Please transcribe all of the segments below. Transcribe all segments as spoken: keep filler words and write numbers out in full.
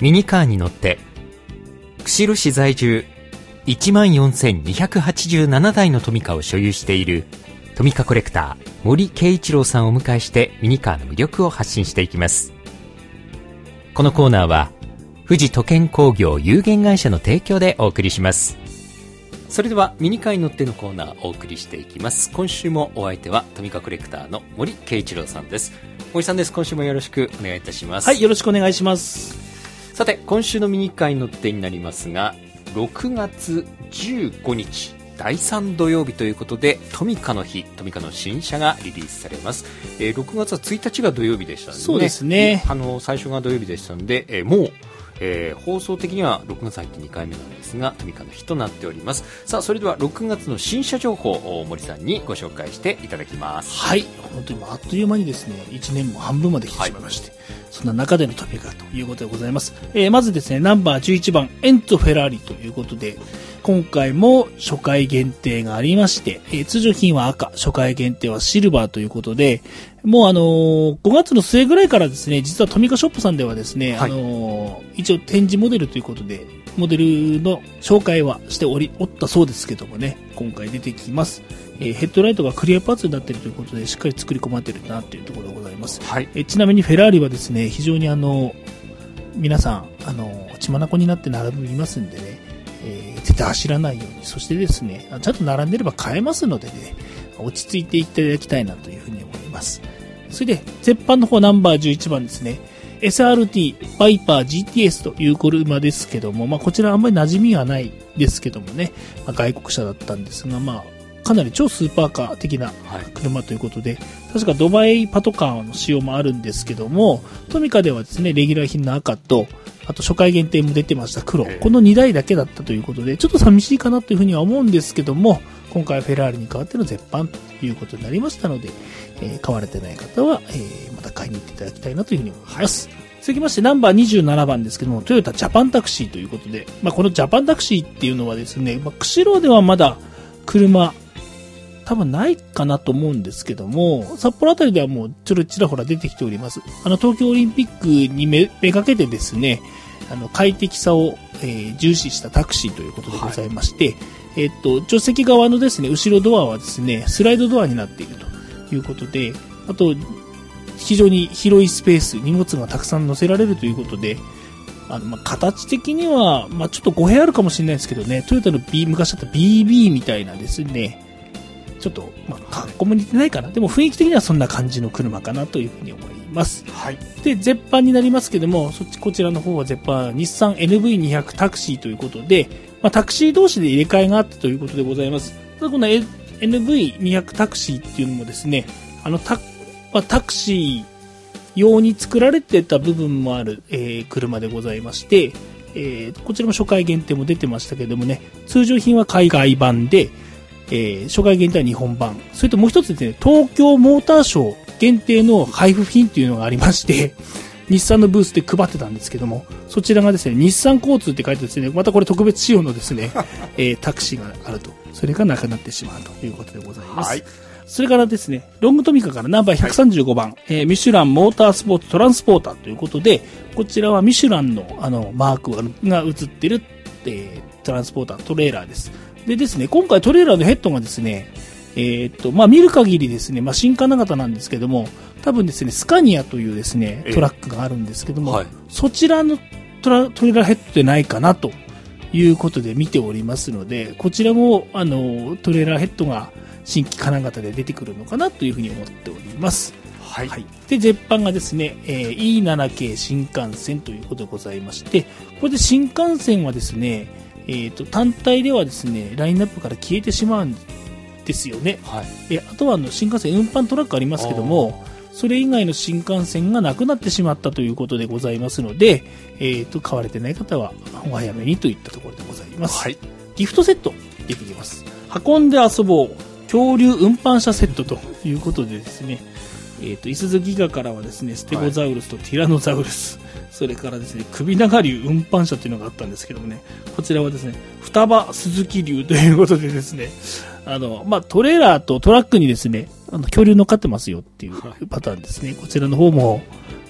ミニカーに乗って釧路市在住 いちまんよんせんにひゃくはちじゅうなな 台のトミカを所有しているトミカコレクター森圭一郎さんをお迎えしてミニカーの魅力を発信していきます。このコーナーは富士都建工業有限会社の提供でお送りします。それではミニカーに乗ってのコーナーをお送りしていきます。今週もお相手はトミカコレクターの森圭一郎さんです。森さんです。今週もよろしくお願いいたします。 はい、よろしくお願いします。 さて、今週のミニカーに乗ってになりますが、ろくがつじゅうごにちだいさん土曜日ということでトミカの日、トミカの新車がリリースされます。えー、ろくがつはついたちが土曜日でしたので、ね、 そうですね、 あの最初が土曜日でしたので、えー、もうえー、放送的にはろくがつ入ってにかいめなんですが、トミカの日となっております。さあ、それではろくがつの新車情報を森さんにご紹介していただきます。 はい、本当にあっという間にですね、いちねんも半分まで来てしまいまして、はい、そんな中でのトミカということでございます。えー、まずですね、ナンバーじゅういちばんエンツォ・フェラーリということで、今回も初回限定がありまして、えー、通常品は赤、初回限定はシルバーということで、もうあのー、ごがつの末ぐらいからですね、実はトミカショップさんではですね、はい、あのー、一応展示モデルということで、モデルの紹介はしており、おったそうですけどもね、今回出てきます。えー、ヘッドライトがクリアパーツになっているということで、しっかり作り込まれているなというところでございます。はい、えー、ちなみにフェラーリはですね、非常にあの、皆さん、あの、血眼になって並びますんでね、えー、絶対走らないように、そしてですね、ちゃんと並んでれば買えますのでね、落ち着いていただきたいなというふうに思います。それで、絶版の方ナンバーじゅういちばんですね。エスアールティー バイパー ジーティーエス という車ですけども、まあこちらあんまり馴染みはないですけどもね、まあ、外国車だったんですが、まあかなり超スーパーカー的な車ということで、はい、確かドバイパトカーの仕様もあるんですけども、トミカではですね、レギュラー品の赤と、あと初回限定も出てました黒、このにだいだけだったということで、ちょっと寂しいかなというふうには思うんですけども、今回はフェラーリに代わっての絶版ということになりましたので、えー、買われてない方は、えー、また買いに行っていただきたいなというふうに思います。はい、続きましてナンバーにじゅうななばんですけども、トヨタジャパンタクシーということで、まあ、このジャパンタクシーっていうのはですね、まあ、釧路ではまだ車多分ないかなと思うんですけども、札幌あたりではもうちょろちらほら出てきております。あの東京オリンピックに め, めがけてですね、あの快適さを、えー、重視したタクシーということでございまして、はい、えー、っと助手席側のですね後ろドアはですねスライドドアになっているということで、あと非常に広いスペース、荷物がたくさん載せられるということで、あのまあ形的には、まあ、ちょっと語弊あるかもしれないですけどね、トヨタの B、昔だった ビービー みたいなですね、ちょっと、まあ、格好も似てないかな。でも雰囲気的にはそんな感じの車かなというふうに思います。はい。で、絶版になりますけども、そっち、こちらの方は絶版、日産 エヌブイにひゃく タクシーということで、まあ、タクシー同士で入れ替えがあったということでございます。ただこの エヌブイにひゃく タクシーっていうのもですね、あのタ、まあ、タクシー用に作られてた部分もある、えー、車でございまして、えー、こちらも初回限定も出てましたけどもね、通常品は海外版で、えー、初回限定は日本版。それともう一つですね、東京モーターショー限定の配布品っていうのがありまして、日産のブースで配ってたんですけども、そちらがですね、日産交通って書いてですね、またこれ特別仕様のですね、えー、タクシーがあると。それがなくなってしまうということでございます。はい。それからですね、ロングトミカからナンバーひゃくさんじゅうごばん、はい、えー、ミシュランモータースポーツトランスポーターということで、こちらはミシュランのあのマークが映ってる、えー、トランスポーター、トレーラーです。でですね、今回トレーラーのヘッドがですね、えー、っと、まあ、見る限りですね、まあ、新金型なんですけども、多分ですね、スカニアというですね、トラックがあるんですけども、はい、そちらのトラ、トレーラーヘッドでないかなということで見ておりますので、こちらも、あの、トレーラーヘッドが新規金型で出てくるのかなというふうに思っております。はい。はい、で、絶版がですね、えー、イーセブンケー 新幹線ということでございまして、これで新幹線はですね、えーと、単体ではですね、ラインナップから消えてしまうんですよね。はい、えあとはあの新幹線運搬トラックありますけども、それ以外の新幹線がなくなってしまったということでございますので、えーと、買われてない方はお早めにといったところでございます。はい、ギフトセット出てきます。運んで遊ぼう恐竜運搬車セットということでですね、えーと、いすゞギガからはですね、ステゴザウルスとティラノザウルス、はい、それからですね、首長竜運搬車というのがあったんですけどもね、こちらはですね、双葉鈴木竜ということでですね、あの、まあ、トレーラーとトラックにですね、あの、恐竜乗っかってますよっていうパターンですね。こちらの方も、まあ、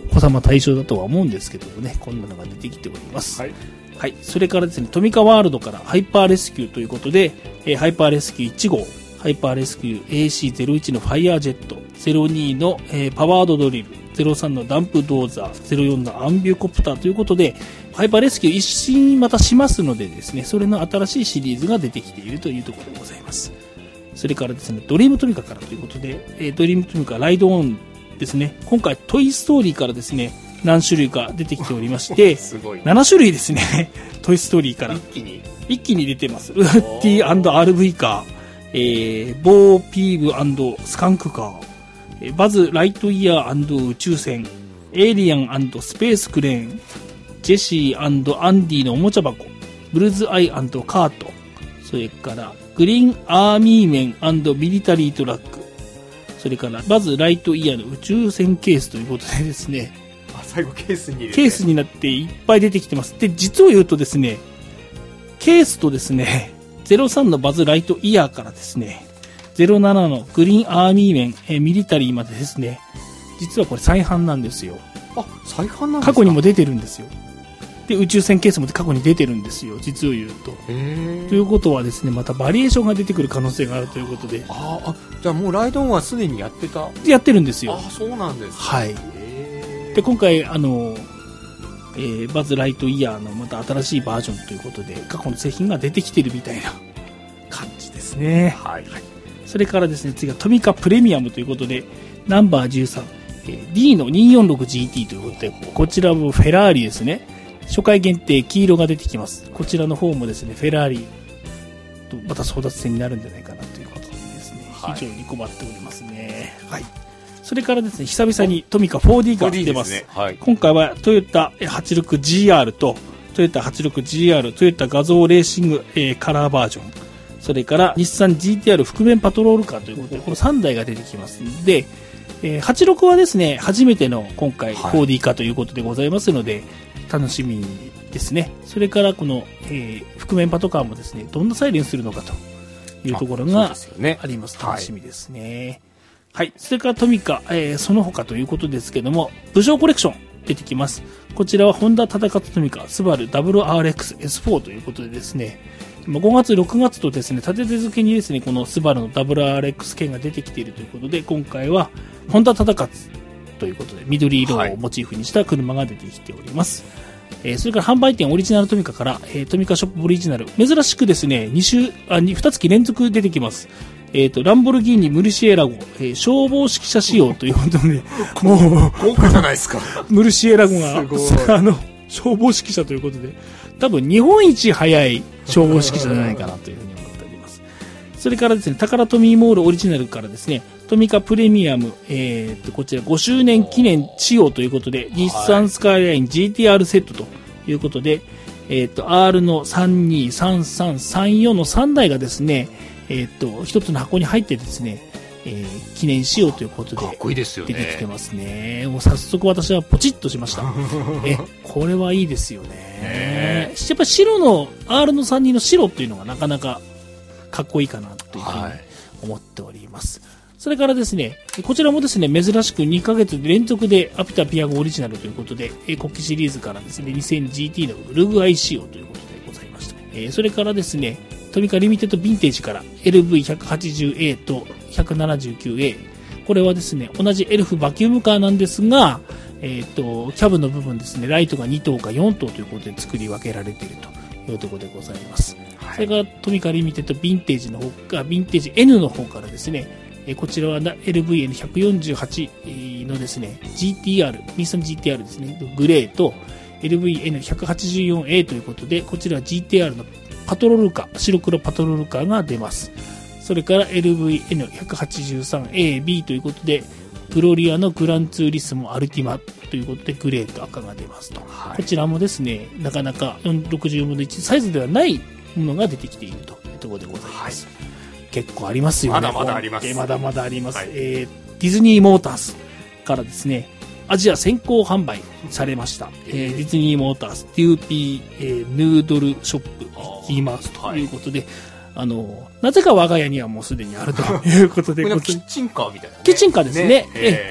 子様対象だとは思うんですけどもね、こんなのが出てきております。はい。はい。それからですね、トミカワールドからハイパーレスキューということで、えー、ハイパーレスキューいち号、ハイパーレスキュー エーシーゼロいち のファイヤージェット、ゼロにの、えー、パワードドリル、ゼロさんのダンプドーザー、ゼロよんのアンビューコプターということで、ハイパーレスキュー一新またしますのでですね、それの新しいシリーズが出てきているというところでございます。それからですね、ドリームトミカからということで、えー、ドリームトミカライドオンですね、今回トイストーリーからですね、何種類か出てきておりましてすごいなな種類ですねトイストーリーから一気に一気に出てます。ウッディ &アールブイ カー、えー、ボーピーブ&スカンクカー、バズ・ライトイヤー&宇宙船、エイリアン&スペースクレーン、ジェシー&アンディのおもちゃ箱、ブルズアイ&カート、それからグリーンアーミーメン&ミリタリートラック、それからバズ・ライトイヤーの宇宙船ケースということでですね、 最後ケースに入れてケースになっていっぱい出てきてます。で、実を言うとですね、ケースとですね、ゼロさんのバズライトイヤーからですね、ゼロななのグリーンアーミーメン、えー、ミリタリーまでですね、実はこれ再販なんですよ。 あ、再販なんですか？ 過去にも出てるんですよ。で、宇宙船ケースも過去に出てるんですよ、実を言うと。へー。ということはですね、またバリエーションが出てくる可能性があるということで。 ああ、じゃあもうライドオンはすでにやってた？ やってるんですよ。 あ、そうなんです、ね。 はい。で、今回、あの、えー、バズ・ライトイヤーのまた新しいバージョンということで、過去の製品が出てきてるみたいな感じですね。はい。それからですね、次はトミカプレミアムということで、ナンバーじゅうさん、えー、ディー の にひゃくよんじゅうろくジーティー ということで、こちらもフェラーリですね。初回限定黄色が出てきます。こちらの方もですね、フェラーリとまた争奪戦になるんじゃないかなということでですね、非常に困っておりますね。はい。それからですね、久々にトミカ フォーディー が出ます。ですね、はい、今回はトヨタ はちじゅうろくジーアール とトヨタ はちじゅうろくジーアール、トヨタ画像レーシング、えー、カラーバージョン、それから日産 ジーティーアール 覆面パトロールカーということで、このさんだいが出てきますので、えー、はちじゅうろくはですね、初めての今回 フォーディー 化ということでございますので、はい、楽しみですね。それからこの、えー、覆面パトカーもですね、どんなサイレンするのかというところがあります。楽しみですね。はい。それからトミカ、えー、その他ということですけども、武将コレクション出てきます。こちらはホンダ戦ったトミカ、スバル ダブリューアールエックスエスフォー ということでですね、ごがつ、ろくがつとですね、立て続けにですね、このスバルの ダブリューアールエックス 系が出てきているということで、今回はホンダ戦つということで、緑色をモチーフにした車が出てきております。はい、えー、それから販売店オリジナルトミカから、えー、トミカショップオリジナル、珍しくですね、に週、あ、に月連続出てきます。えっ、ー、と、ランボルギーニムルシエラゴ、えー、消防指揮者仕様ということで、 もう、豪華じゃないですか。 ムルシエラゴが、あの、消防指揮者ということで、多分日本一早い消防指揮者じゃないかなというふうに思っております。それからですね、タカラトミーモールオリジナルからですね、トミカプレミアム、えっ、ー、と、こちらごしゅうねん記念仕様ということで、日産スカイライン ジーティーアール セットということで、えっ、ー、と、R のさんに、さんさん、さんよんのさんだいがですね、えっ、ー、と、一つの箱に入ってですね、えー、記念仕様ということで、 かっこいいですよね。 出てきてますね。もう早速私はポチッとしました。え、これはいいですよね。やっぱ白の、アール のさんにの白っていうのがなかなかかっこいいかなというふうに思っております。はい、それからですね、こちらもですね、珍しくにかげつ連続でアピタピアゴオリジナルということで、国旗シリーズからですね、にせんジーティー のウルグアイ仕様ということでございました。えー、それからですね、トミカリミテッドヴィンテージから エルブイひゃくはちじゅうエー と ひゃくななじゅうきゅうエー。これはですね、同じエルフバキュームカーなんですが、えっと、キャブの部分ですね、ライトがにとうかよんとうということで作り分けられているというところでございます。はい、それからトミカリミテッドヴィンテージの方が、ヴィンテージ N の方からですね、えこちらは エルブイエヌひゃくよんじゅうはち のですね、ジーティーアール、日産 ジーティーアール ですね、グレーと エルブイエヌひゃくはちじゅうよんエー ということで、こちらは ジーティーアール のパトロールカー、白黒パトロールカーが出ます。それから エルブイエヌひゃくはちじゅうさんエービー ということで、グロリアのグランツーリスモアルティマということで、グレーと赤が出ますと。はい、こちらもですね、なかなかよんひゃくろくじゅうぶんのいちサイズではないものが出てきているというところでございます。はい、結構ありますよね。 まだまだあります。 まだまだあります。はい、えー、ディズニーモータースからですね、アジア先行販売されました。えー、ディズニーモータース、テューピー、えー、ヌードルショップ、言いますということで、はい、あの、なぜか我が家にはもうすでにあるということで、 これキッチンカーみたいな、ね。 キッチンカーですね。ねえー、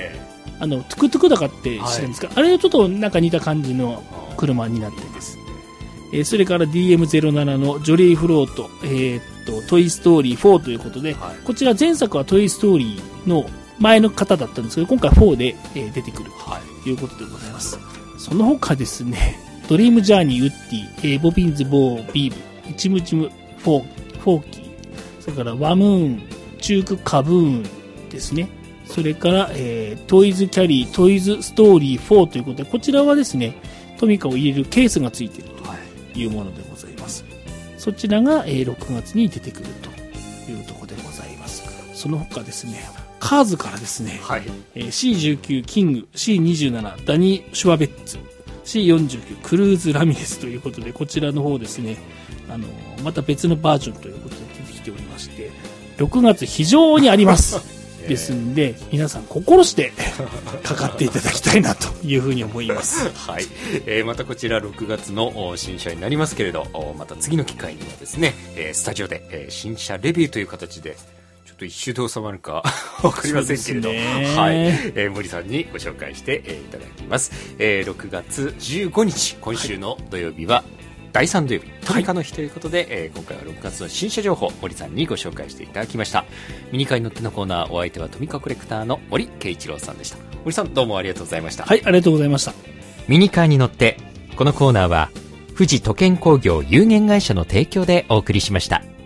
あのトゥクトゥクだかって知るんですか、はい、あれちょっとなんか似た感じの車になってです、えー、それから ディーエムゼロなな のジョリーフロート、えー、っとトイストーリーフォーということで、はい、こちら前作はトイストーリーの前の方だったんですけど、今回フォーで、えー、出てくるということでございます、はい、その他ですね、ドリームジャーニーウッディ、えー、ボビンズボービーブ、チムチムフォー、フォーキー、それからワムーン、チュークカブーンですね。それから、えー、トイズキャリー、トイズストーリーフォーということで、こちらはですね、トミカを入れるケースがついているというものでございます。はい、そちらが、えー、ろくがつに出てくるというところでございます。その他ですね、カーズからですね、はい、えー、シーじゅうきゅう キング、シーにじゅうなな ダニー・シュワベッツ、シーよんじゅうきゅう クルーズ・ラミレスということで、こちらの方ですね、あのー、また別のバージョンということで出てきておりまして、ろくがつ非常にあります。ですんで、皆さん心してかかっていただきたいなというふうに思います。 はい、えー、またこちらろくがつの新車になりますけれど、また次の機会にはですね、えー、スタジオで、えー、新車レビューという形で、ちょっと一周で収まるかわかりませんけれど、はい、えー、森さんにご紹介して、えー、いただきます。えー、ろくがつじゅうごにち、今週の土曜日は、はい、だいさん土曜日、トミカの日ということで、はい、えー、今回はろくがつの新車情報、森さんにご紹介していただきました。ミニカーに乗ってのコーナー、お相手はトミカコレクターの森圭一郎さんでした。森さん、どうもありがとうございました。 はい、ありがとうございました。 ミニカーに乗って、このコーナーは、富士都建工業有限会社の提供でお送りしました。